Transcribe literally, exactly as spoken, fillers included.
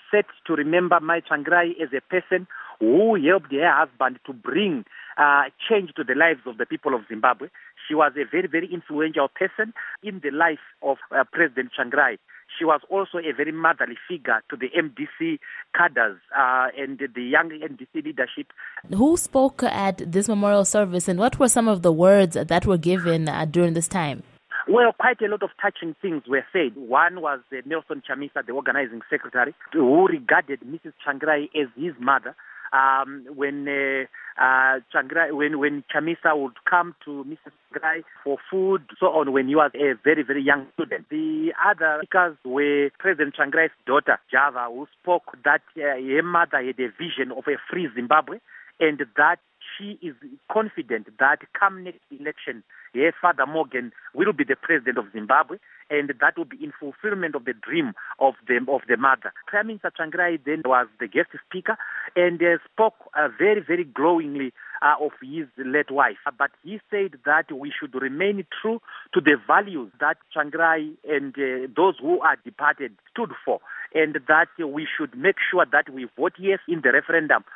set to remember Mai Tsvangirai as a person who helped her husband to bring uh, change to the lives of the people of Zimbabwe. She was a very, very influential person in the life of uh, President Tsvangirai. She was also a very motherly figure to the M D C cadres uh, and the young M D C leadership. Who spoke at this memorial service, and what were some of the words that were given uh, during this time? Well, quite a lot of touching things were said. One was uh, Nelson Chamisa, the organizing secretary, who regarded Missus Tsvangirai as his mother. Um, when uh, uh, Tsvangirai, when when Chamisa would come to Missus Tsvangirai for food, so on, when he was a very, very young student. The other speakers were President Tsvangirai's daughter, Java, who spoke that uh, her mother had a vision of a free Zimbabwe, and that she is confident that come next election, her father Morgan will be the president of Zimbabwe, and that will be in fulfillment of the dream of the of the mother. Prime Minister Tsvangirai then was the guest speaker and uh, spoke uh, very, very glowingly uh, of his late wife. But he said that we should remain true to the values that Tsvangirai and uh, those who are departed stood for, and that we should make sure that we vote yes in the referendum